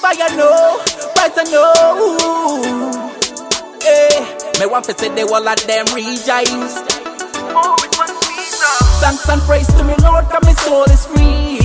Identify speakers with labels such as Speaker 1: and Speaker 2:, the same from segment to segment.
Speaker 1: fire no, brighter no. Me want to say they all of them rejoice.
Speaker 2: Oh, it was Jesus.
Speaker 1: Thanks and praise to me Lord, cause my soul is free.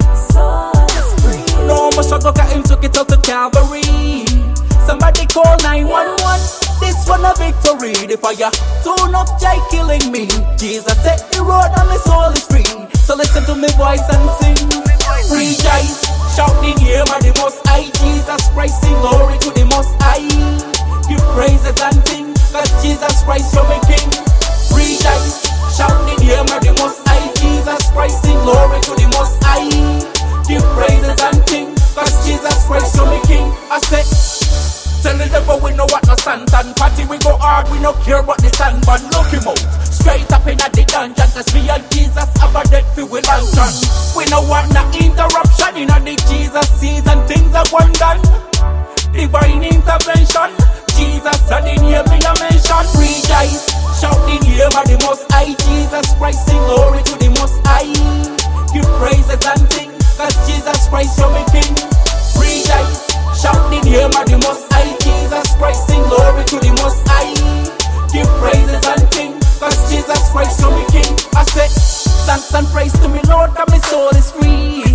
Speaker 1: No more struggle, cause him took it out to Calvary. Somebody call 911. This one a victory. The fire tune up, Jai killing me. Jesus set the road and my soul is free. So listen to me voice and sing. Rejoice, shout in here, man, the most high. Jesus Christ, sing glory to the most high. Give praises and sing, cause Jesus Christ, you're my king. Rejoice, shout in here, man, the most high. Jesus Christ, sing glory to the most high. Give praises and sing, cause Jesus Christ, you're my king. I said, tell the devil we know what no Santan party. We go hard, we no care what the stand. But look him out, straight up in the dungeon. Cause me and Jesus have a death filled with lantern. We no want no interruption in the Jesus season. Things are one done, divine intervention. Jesus and in here me a mention. Rejoice, shout in here by the most high. Jesus Christ, sing glory to the most high. Give praises and sing, cause Jesus Christ you're my king. Rejoice, shout in here by the most high. Jesus Christ, sing glory to the most high. Give praises and sing, cause Jesus Christ you're my king. I say, thanks and praise to me Lord, cause my soul is free.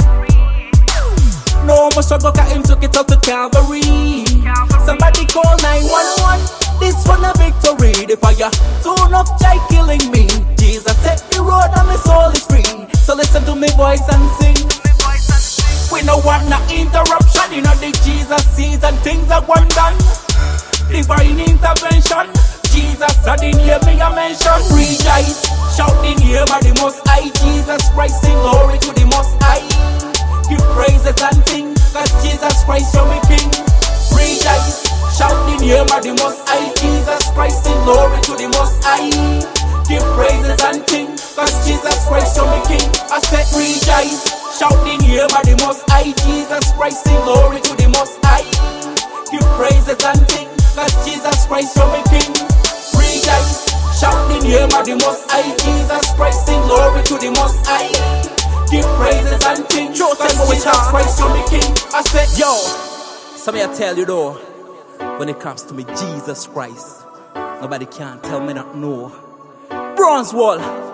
Speaker 1: No more struggle, cause him took it out to Calvary. Somebody call 911. This one a victory. The fire tune up, Jai killing me. Jesus set the road and my soul is free. So listen to me voice and sing. We no want no interruption in the Jesus season. Things are one done, divine intervention. Jesus and in here me a mention. Rejoice, shout in here by the most high. Jesus Christ, sing glory to the most high. Give praises and sing, cause Jesus Christ you're my king. Rejoice, shout in here by the most high. Jesus Christ, sing glory to the most high. Give praises and sing, cause Jesus Christ you're my king. I said rejoice, shout in here by the most high. Jesus Christ, sing glory to the most high. Give praises and sing, cause Jesus Christ you're my king. Rejoice, shout in here by the most high. Jesus Christ, sing glory to the most high. Give praises and sing, cause Jesus Christ you're my king. I said yo, somebody I tell you though, when it comes to me Jesus Christ, nobody can tell me not no. Bronze Wall.